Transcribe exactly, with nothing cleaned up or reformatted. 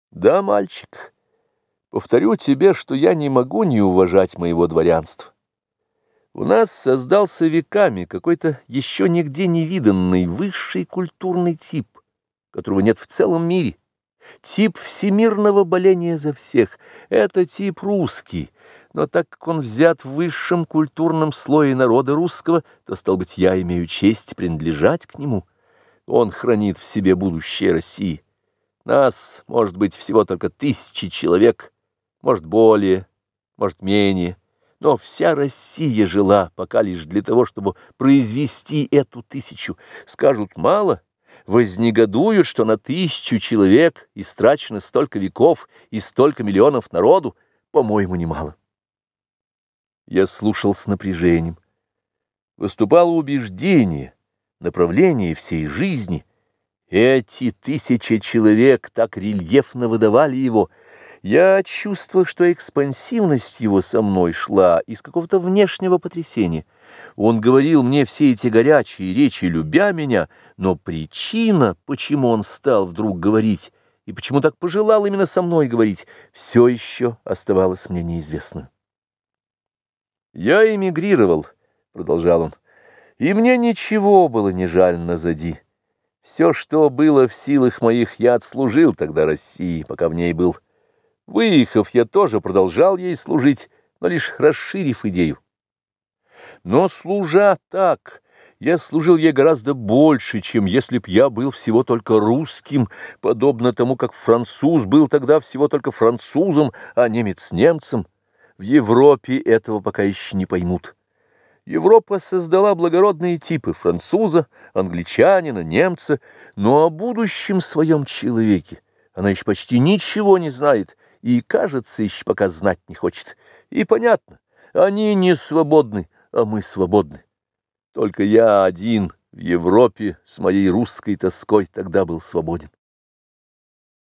Да, мальчик, повторю тебе, что я не могу не уважать моего дворянства. У нас создался веками какой-то еще нигде не виданный высший культурный тип, которого нет в целом мире. Тип всемирного боления за всех. Это тип русский, но так как он взят в высшем культурном слое народа русского, то, стал быть, я имею честь принадлежать к нему. Он хранит в себе будущее России. Нас, может быть, всего только тысячи человек, может, более, может, менее, но вся Россия жила пока лишь для того, чтобы произвести эту тысячу. Скажут мало, вознегодуют, что на тысячу человек истрачено столько веков и столько миллионов народу, по-моему, немало. Я слушал с напряжением. Выступало убеждение, направление всей жизни. Эти тысячи человек так рельефно выдавали его. Я чувствовал, что экспансивность его со мной шла из какого-то внешнего потрясения. Он говорил мне все эти горячие речи, любя меня, но причина, почему он стал вдруг говорить, и почему так пожелал именно со мной говорить, все еще оставалось мне неизвестным. «Я эмигрировал», — продолжал он, — «и мне ничего было не жаль назади. Все, что было в силах моих, я отслужил тогда России, пока в ней был. Выехав, я тоже продолжал ей служить, но лишь расширив идею. Но, служа так, я служил ей гораздо больше, чем если б я был всего только русским, подобно тому, как француз был тогда всего только французом, а немец немцем. В Европе этого пока еще не поймут. Европа создала благородные типы француза, англичанина, немца, но о будущем своем человеке она еще почти ничего не знает и, кажется, еще пока знать не хочет. И понятно, они не свободны, а мы свободны. Только я один в Европе с моей русской тоской тогда был свободен.